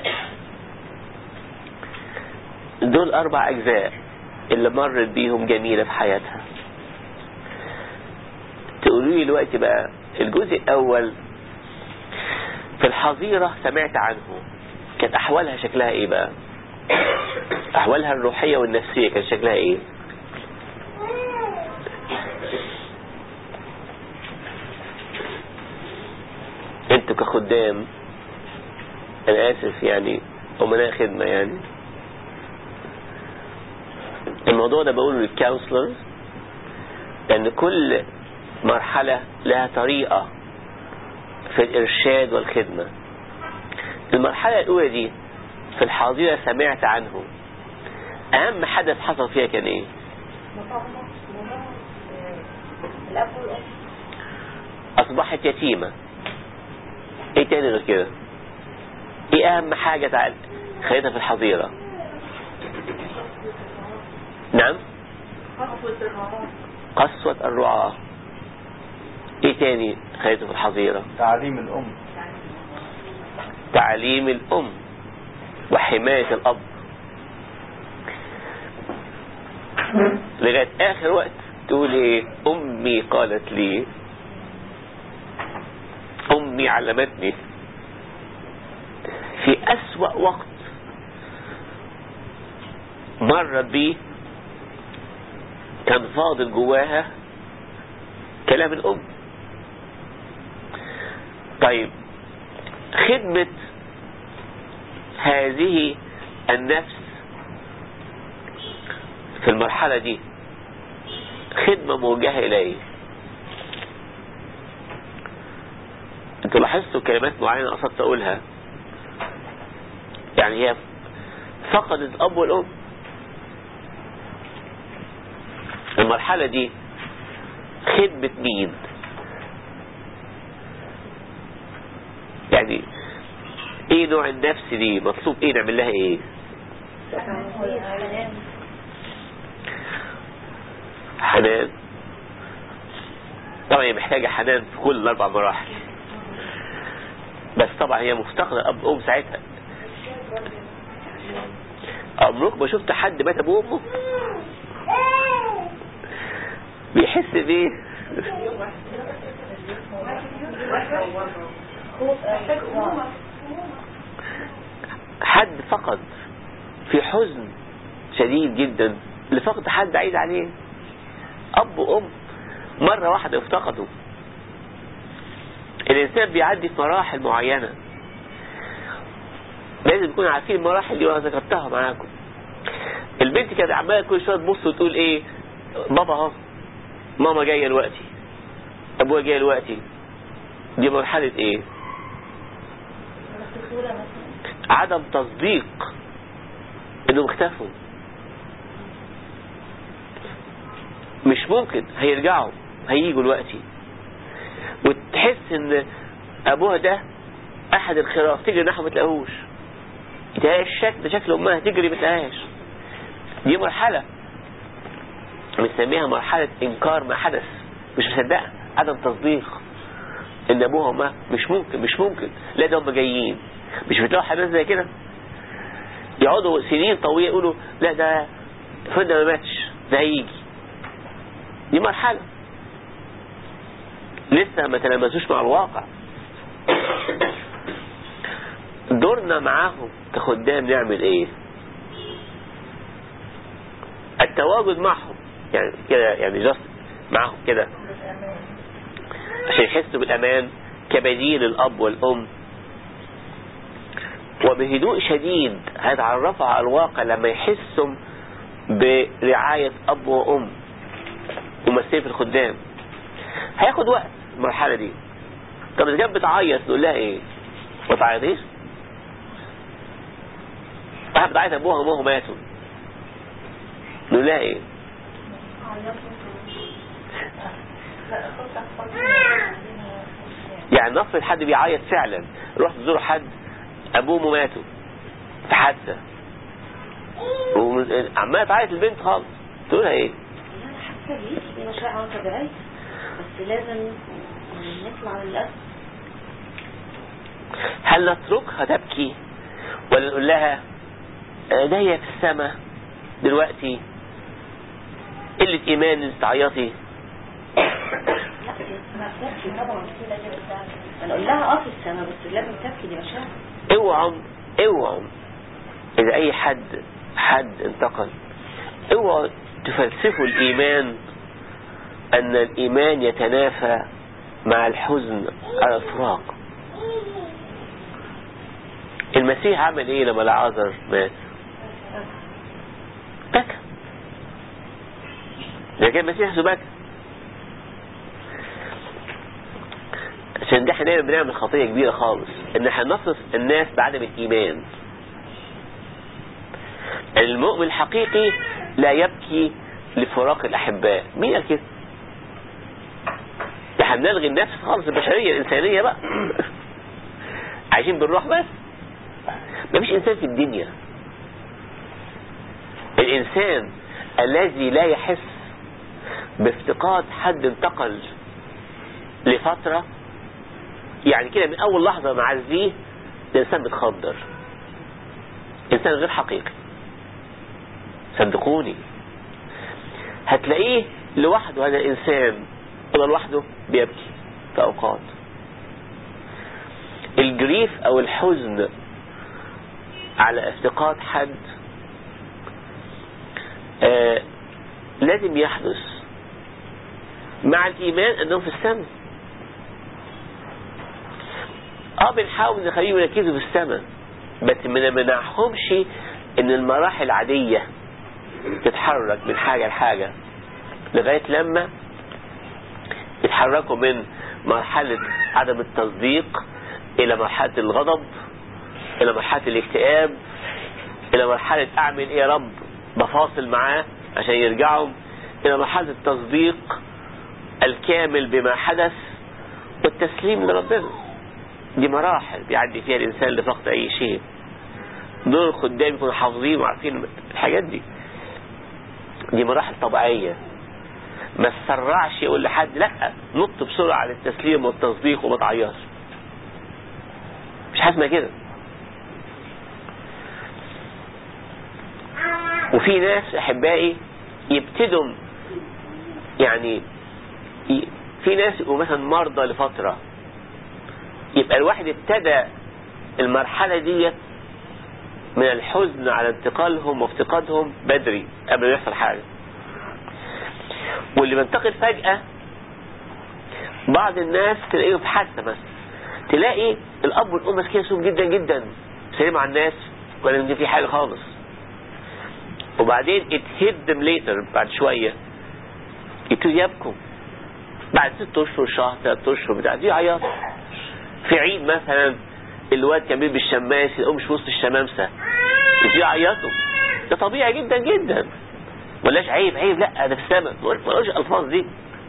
دول أربع أجزاء اللي مرت بيهم جميلة في حياتها. تقولوا لي دلوقتي بقى الجزء الأول في الحظيرة سمعت عنه، كانت أحوالها شكلها إيه بقى؟ أحوالها الروحية والنفسية كان شكلها إيه؟ أنتوا كخدام، أنا آسف يعني أمناء خدمة، يعني الموضوع ده بقوله للكاونسلرز لأن كل مرحلة لها طريقة في الإرشاد والخدمة. المرحلة الأولى دي في الحاضرة سمعت عنه، أهم حدث حصل فيها كان إيه؟ أصبحت يتيمة. إيه تاني غير كده؟ إيه أهم حاجة تعال خليتها في الحظيرة؟ نعم، قسوة الرعاة. إيه تاني خليته في الحظيرة؟ تعليم الأم، تعليم الأم وحماية الأب لغاية آخر وقت. تقول إيه؟ أمي قالت لي، أمي علمتني. في أسوأ وقت مرت بيه كان فاضل جواها كلام الأم. طيب، خدمة هذه النفس في المرحلة دي خدمة موجهة إليه. انتوا لاحظتوا كلمات معينة قصدت أقولها؟ يعني هي فقدت الأب والأم. المرحلة دي خدمة مين؟ يعني ايه نوع النفس دي؟ مطلوب ايه نعمل لها ايه؟ حنان. طبعا هي محتاجة حنان في كل الأربع مراحل، بس طبعا هي مفتقدة أب وأم ساعتها. عمرك ما شفت حد مات أبوه وأمه؟ بيحس بيه؟ حد فقد في حزن شديد جدا لفقد حد عايز عليه. أب وأم مرة واحدة افتقدوا. الإنسان بيعدي في مراحل معينة، لازم نكون عارفين المراحل دي وأنا ذكرتها معاكم. البنت كانت عمالة كل شوية تبص وتقول إيه؟ بابا اهو، ماما جاية دلوقتي، أبوها جاية دلوقتي. دي مرحلة إيه؟ عدم تصديق إنهم اختفوا. مش ممكن هيرجعوا، هييجوا دلوقتي. وتحس ان ابوها ده احد الخراف، تجري نحو ما تلاقوش. ده الشكل ده شكل امها، تجري ما تلاقيهاش. دي مرحلة بنسميها مرحلة انكار ما حدث. مش مصدقة، عدم تصديق ان ابوها وامها مش ممكن مش ممكن لا ده هم جايين. مش بتلاقوا حدث زي كده؟ يقعدوا سنين طويلة يقولوا لا ده فده ما ماتش، ده هيجي. دي مرحلة لسه ما تلامسوش مع الواقع. دورنا معاهم كخدام نعمل ايه؟ التواجد معهم، يعني كده، يعني جاست معاهم كده عشان يحسوا بالامان كبديل الاب والام. وبهدوء شديد هيتعرفوا على الواقع لما يحسوا برعاية اب وام ومسير في الخدام. هياخد وقت المرحلة دي. طب اذا كانت بتعيط نقول لها ايه؟ ما تعيطيش. واحد بتعيط ابوها وامها ماتوا نقول لها ايه؟ يعني نفرض حد بيعيط فعلا، روح تزور حد ابوه وامه ماتوا في حادثة وعمالة تعيط البنت خالص، تقول لها ايه؟ دي مشاعر طبيعية، بس لازم نطلع للأسف. هل نتركها تبكي ولا نقول لها ده هي في السماء دلوقتي، قلة ايمان انت تعيطي؟ لا ما تبكي طبعا كده كده، نقول لها اه في السماء بس لازم تبكي، دي مشاعر. اوعوا اوعوا اذا اي حد حد انتقل اوعوا تفلسفوا الايمان ان الايمان يتنافى مع الحزن على الفراق. المسيح عمل ايه لما لعازر مات؟ بكى. لكن المسيح بكى. لان احنا دايما بنعمل خطيه كبيره خالص، ان احنا نصف الناس بعدم الايمان. المؤمن الحقيقي لا يبكي لفراق الاحباء. مين قال كده؟ احنا بنلغي النفس خالص، البشريه الانسانيه بقى عايشين بالروح بس. مفيش انسان في الدنيا الانسان الذي لا يحس بافتقاد حد انتقل لفترة، يعني كده من اول لحظة معزيه الانسان بتخدر، انسان غير حقيقي. صدقوني هتلاقيه لوحده، هذا الانسان هو لوحده بيبكي في اوقات. الجريف او الحزن على افتقاد حد آه لازم يحدث مع الايمان انهم في السماء. اه بنحاول نخليهم يركزوا في السماء، بس ما نمنعهمش ان المراحل العادية تتحرك من حاجة لحاجة لغاية لما يتحركوا من مرحلة عدم التصديق الى مرحلة الغضب، الى مرحلة الاكتئاب، الى مرحلة اعمل ايه يا رب، بفاصل معاه عشان يرجعوا الى مرحلة التصديق الكامل بما حدث والتسليم لربنا. دي مراحل بيعدي فيها الانسان لفقد اي شيء. دول الخدام يكونوا حافظين وعارفين الحاجات دي. دي مراحل طبيعية. ما تسرعش يقول لحد لا نط بسرعة على التسليم والتصديق وما تعيطش. مش حاسمة كده. وفي ناس احبائي يبتدوا يعني في ناس يبقوا مثلا مرضى لفترة، يبقى الواحد ابتدى المرحلة دي من الحزن على انتقالهم وافتقادهم بدري قبل ما يحصل حاجة. واللي بينتقل فجأة بعض الناس تلاقيه في حادثة مثلا، تلاقي الأب والأم ماسكين نفسهم جدا جدا سليم على الناس ولا ان في حاجة خالص، وبعدين اتهدم ليتر بعد شوية يبتدوا يبكوا بعد ست اشهر شهر ثلاث اشهر بتاع دي عياط. في عيد مثلا الواد كان بيلبس الشماس يقوم مش في وسط الشمامسه يبتدوا يعيطوا. ده طبيعي جدا جدا، ولاش عيب عيب، لا ده في السماء ما قولش الالفاظ دي.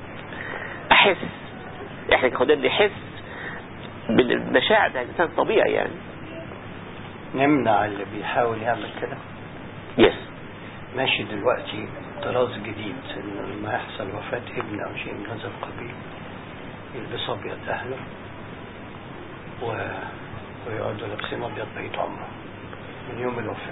احس احنا كخدام نحس بالمشاعر بتاع الانسان طبيعي يعني. نمنع اللي بيحاول يعمل كده. يس ماشي دلوقتي طراز جديد انه لما يحصل وفاة ابن او شيء من هذا القبيل يلبسوا ابيض اهله و... ويقعدوا لابسين ابيض بقية عمره من يوم الوفاة.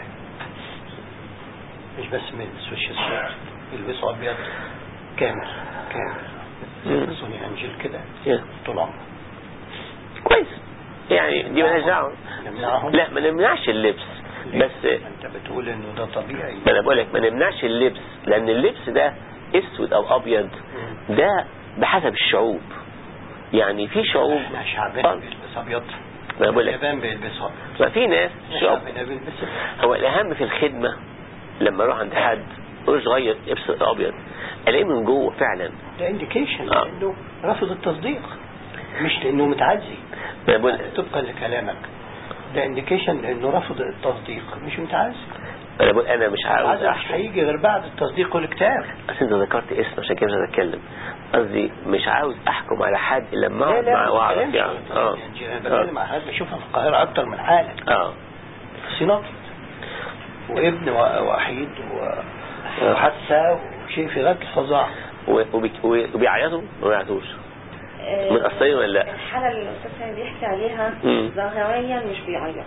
مش بس من السوشيال السود، يلبسوا ابيض كامل كامل يلبسوا انجيل كده طول عمره. كويس يعني دي مالهاش دعوه. لا ما نمنعش اللبس، بس انت بتقول انه ده طبيعي. انا بقول لك ما نمنعش اللبس، لان اللبس ده اسود او ابيض ده بحسب الشعوب. يعني في شعوب احنا شعبنا بيلبس ابيض، ما بقول لك اليابان بيلبس ابيض، ما في ناس شعوب. بيلبس. هو الاهم في الخدمه لما اروح عند حد اقول غير لبس ابيض الاقيه من جوه فعلا ده انديكيشن آه. انه رفض التصديق، مش لانه متعزي. ما بقول طبقا لكلامك ده انديكيشن لانه رفض التصديق مش متعزي. انا بقول انا مش عاوز مش هيجي غير بعد التصديق والاكتئاب. بس انت ذكرت اسم عشان كده مش هتكلم. قصدي مش عاوز احكم على حد لما اقعد معاه واعرف يعني. اه انا بتكلم على حد بشوفها في القاهره اكتر من حاله. اه صينات وابن وحيد وحتى وشيء في غايه الفظاعه. وبيعيطوا ما بيعيطوش متأثرين ولا لا؟ الحالة اللي الأستاذ سامي بيحكي عليها ظاهريا مش بيعيط،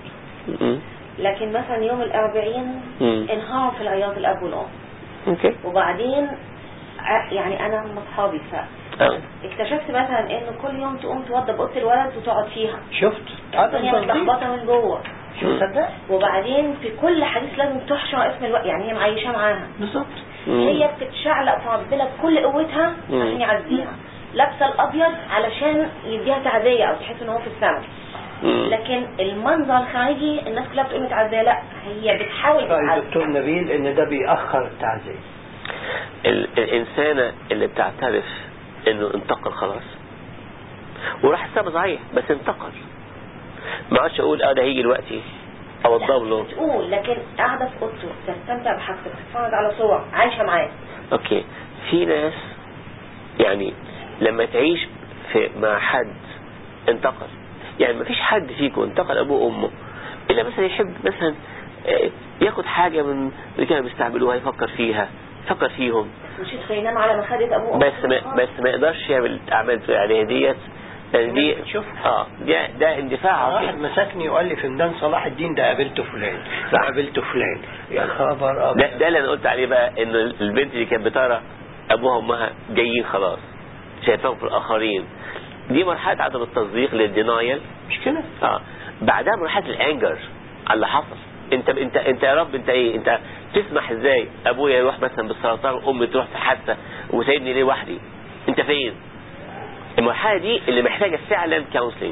لكن مثلا يوم الأربعين انهار في العياط الأب والأم. اوكي. وبعدين يعني أنا هم أصحابي اكتشفت مثلا إنه كل يوم تقوم توضب أوضة الولد وتقعد فيها. شفت؟ هي متلخبطة من جوه. صدق. وبعدين في كل حديث لازم تحشر اسم الوقت، يعني هي معيشة معاها بالظبط. هي بتتشعلق في عبدلها بكل قوتها عشان يعزيها، لابسه الابيض علشان يديها تعزيه او تحس ان هو في السماء. لكن المنظر الخارجي الناس كلها بتقول متعزيه، لا هي بتحاول تعزي. دكتور نبيل ان ده بيأخر التعزيه. الانسانه اللي بتعترف انه انتقل خلاص وراح السما صحيح بس انتقل. ما عادش اقول اه ده هيجي دلوقتي او الضب له تقول، لكن قاعده في اوضته تستمتع بحاجته، تتفرج على صور عايشه معاه. اوكي. في ناس يعني لما تعيش في مع حد انتقل، يعني ما فيش حد فيكم انتقل ابوه وامه الا مثلا يحب مثلا ياخد حاجه من اللي كانوا بيستعملوها يفكر فيها، يفكر فيهم، مش يدخل ينام على مخده ابوه بس ما بس ما يقدرش يعمل اعمال عليها ديت. يعني دي شوف اه ده ده اندفاع. واحد مسكني وقال لي في ميدان صلاح الدين ده قابلته فلان، ده قابلته فلان، يا خبر ابيض. ده, ده اللي انا قلت عليه بقى، ان البنت اللي كانت بترى ابوها وامها جايين خلاص شايفاهم في الاخرين، دي مرحله عدم التصديق للدينايل، مش كده؟ اه بعدها مرحله الانجر على اللي حصل. انت انت انت يا رب انت ايه؟ انت تسمح ازاي ابويا يروح مثلا بالسرطان وامي تروح في حادثه وسايبني ليه وحدي؟ انت فين؟ المرحله دي اللي محتاجه فعلا كونسلنج.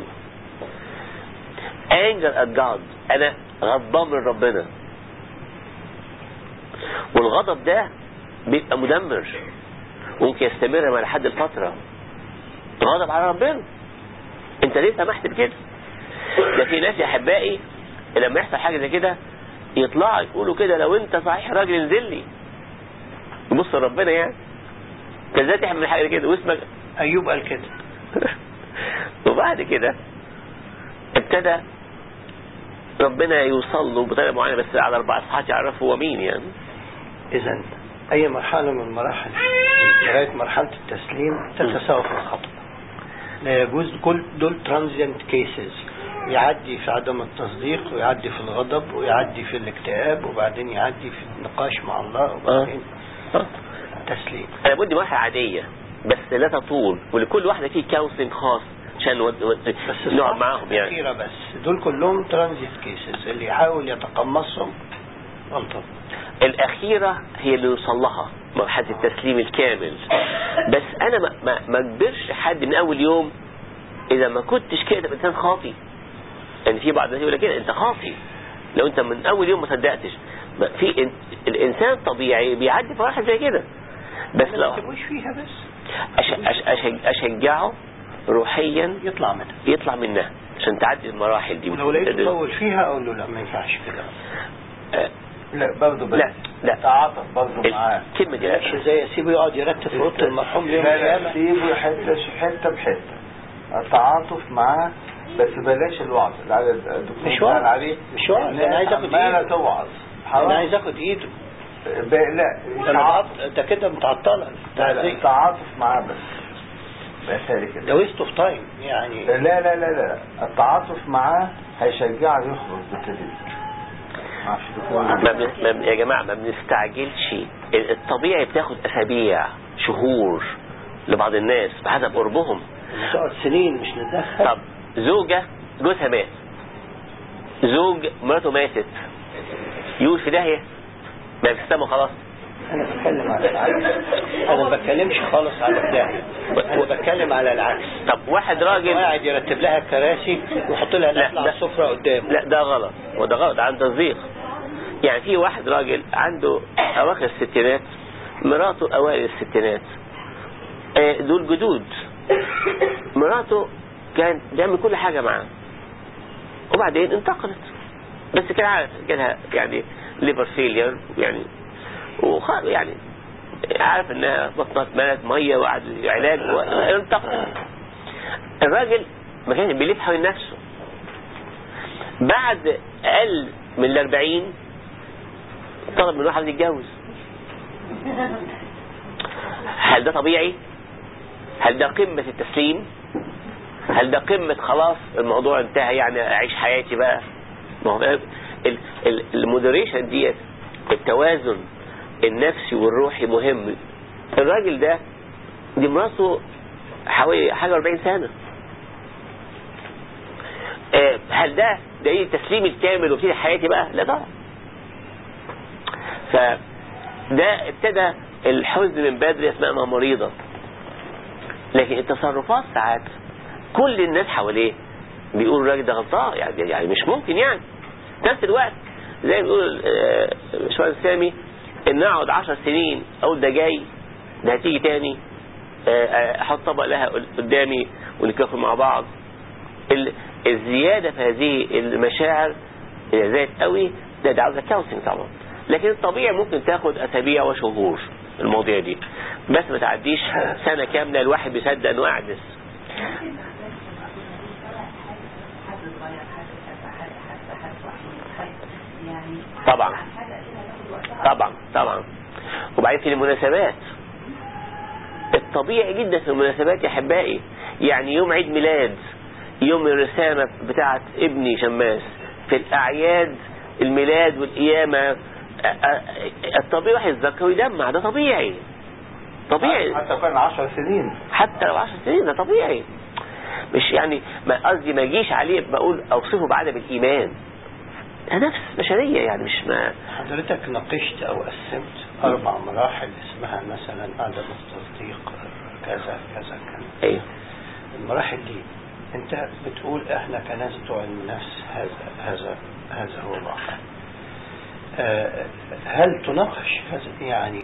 anger at God، انا غضبان من ربنا، والغضب ده بيبقى مدمر ممكن يستمر مع لحد الفتره. غضب على ربنا، انت ليه سمحت بكده؟ ده في ناس يا احبائي لما يحصل حاجه زي كده يطلعوا يقولوا كده لو انت صحيح راجل انزل لي. بص ربنا يعني انت ازاي تحمل حاجه كده واسمك ايوب قال كده. وبعد كده ابتدى ربنا يوصل له بطريقه معينه، بس على اربع اصحاحات يعرفوا هو مين يعني. اذا اي مرحله من المراحل لغايه مرحله التسليم تتساوى في الخطأ. لا يجوز كل دول ترانزيانت كيسز، يعدي في عدم التصديق ويعدي في الغضب ويعدي في الاكتئاب وبعدين يعدي في النقاش مع الله وبعدين آه. التسليم. انا بدي مرحله عاديه بس لا تطول، ولكل واحده فيه كونسلنج خاص عشان ود... ود... بس نقعد معاهم يعني. الأخيرة بس دول كلهم ترانزيت كيسز، اللي يحاول يتقمصهم غلطان. الأخيرة هي اللي يوصل لها مرحلة التسليم الكامل. بس أنا ما, ما, ما أجبرش حد من أول يوم إذا ما كنتش كده تبقى إنسان خاطي. يعني في بعض الناس يقول لك كده أنت خاطي لو أنت من أول يوم ما صدقتش. في إن... الإنسان الطبيعي بيعدي في مراحل زي كده، بس لو ما تبقوش فيها بس أش... أش... أشج... أشجعه روحيا يطلع منها يطلع منها عشان تعدي المراحل دي. ولو لقيته طول فيها أقول له لا ما ينفعش كده. أه لا برضه بس لا لا تعاطف برضه معاه. الكلمة دي مش زي اسيبه يقعد يرتب في اوضه المرحوم يوم القيامه. سيبه حته حته بحته، التعاطف معاه بس بلاش الوعظ. مش وعظ عليه مش وعظ. انا عايز اخد ايده. انا توعظ انا عايز اخد ايده. لا انت كده متعطله. لا لا التعاطف معاه بس بس كده. ده ويست اوف تايم يعني. لا لا لا لا التعاطف معاه هيشجعه يخرج بالتدريج. ما يا جماعة ما بنستعجلش. الطبيعي بتاخد أسابيع شهور لبعض الناس بحسب قربهم، بتقعد سنين مش ندخل. طب زوجة جوزها مات، زوج مراته ماتت، يقول في داهية ما بيستموا خلاص. أنا بتكلم على العكس. أنا ما بتكلمش خالص على الداهية، أنا بتكلم على العكس. طب واحد راجل قاعد يرتب لها الكراسي ويحط لها الأكل على السفرة قدامه. لا ده غلط، وده غلط، ده عن تصديق. يعني في واحد راجل عنده أواخر الستينات، مراته أوائل الستينات، دول جدود، مراته كانت بيعمل كل حاجة معاه وبعدين انتقلت، بس كان عارف جالها يعني ليفر فيلير يعني وخلاص، يعني عارف انها بطنت ملت ميه وقعد علاج وانتقلت. الراجل ما كانش بيلف حوالين نفسه، بعد اقل من الاربعين طلب من واحد يتجوز. هل ده طبيعي؟ هل ده قمة التسليم؟ هل ده قمة خلاص الموضوع انتهى يعني اعيش حياتي بقى؟ ما هو المودريشن ديت، التوازن النفسي والروحي مهم. الراجل ده دي مراته حوالي حاجة أربعين سنة. اه هل ده ده التسليم الكامل وابتدي حياتي بقى؟ لا طبعا. فده ابتدى الحزن من بدري، اسمها مريضة. لكن التصرفات ساعات كل الناس حواليه بيقول الراجل ده غلطان، يعني يعني مش ممكن يعني. في نفس الوقت زي ما بيقول باشمهندس سامي، ان اقعد عشر سنين اقول ده جاي ده هتيجي تاني، احط طبق لها قدامي ونتكافئ مع بعض. الزيادة في هذه المشاعر زادت قوي، ده ده عاوزة كاونسلنج طبعا، لكن الطبيعي ممكن تاخد اسابيع وشهور المواضيع دي، بس ما تعديش سنة كاملة الواحد بيصدق انه اعجز. طبعا طبعا طبعا. وبعدين في المناسبات الطبيعي جدا في المناسبات يا احبائي، يعني يوم عيد ميلاد، يوم الرسامة بتاعت ابني شماس، في الاعياد الميلاد والقيامة، الطبيعي واحد يتذكر ويدمع، ده طبيعي طبيعي. حتى كان عشر سنين، حتى لو عشر سنين ده طبيعي. مش يعني ما قصدي ما جيش عليه بقول اوصفه بعدم الايمان، ده نفس بشرية يعني. مش ما حضرتك ناقشت او قسمت اربع مراحل اسمها مثلا عدم التصديق كذا كذا كذا. ايوه المراحل دي انت بتقول احنا كناس بتوع النفس هذا هذا هذا هو الواقع. أه هل تناقش هذا يعني